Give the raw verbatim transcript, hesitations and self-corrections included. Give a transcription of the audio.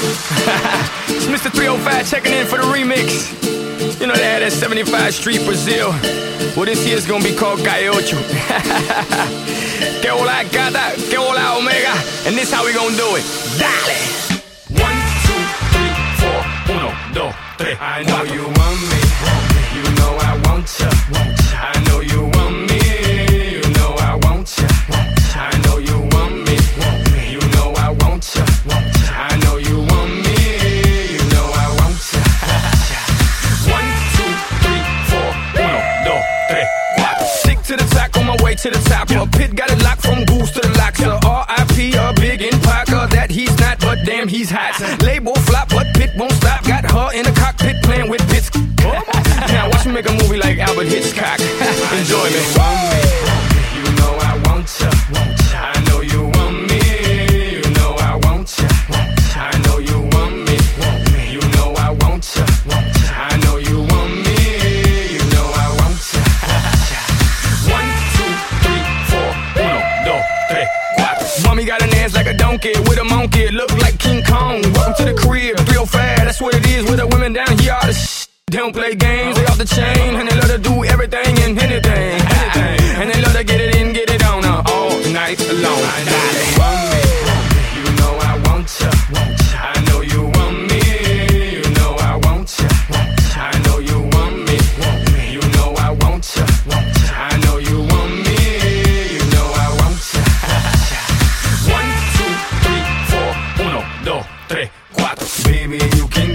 It's Mister three oh five checking in for the remix. You know they had that seventy-five Street Brazil. Well, this year's gonna be called Calle Ocho. Que hola gata, que hola omega. And this how we gonna do it. Dale! One, two, three, four, uno, dos, tres. I know you want me, you know I want ya. I know you want me, you know I want ya. I know you want me, you know I want ya. I know you want me, you know I want ya. One, two, three, four, uno, dos, tres, cuatro. Stick to the track on my way to the top. A pit got it locked from Goose to the locks. R I P a big in Parker that he's not, but damn he's hot. Label flop, but Pit won't stop. Got her in the cockpit playing with bits. Now watch me make a movie like Albert Hitchcock. Enjoy me. You know I want ya. I know you want me. You know I want ya. I know you want me. You know I want ya. I know you want me. You know I want ya. One, two, three, four, uno, dos, tres, cuatro. Mommy got an ass like a donkey with a monkey. Look like King Kong. Welcome to the crib. three oh five, that's what it is with the women down here. All the sh- They don't play games, they off the chain. And they love to do everything and anything, anything. And they love to get it in, get it on uh, all night long. I know you want me, you know I want ya. I know you want me, you know I want ya. I know you want me, you know I want ya. I know you want me, you know I want ya. One, two, three, four, uno, dos, tres, cuatro. Baby, you can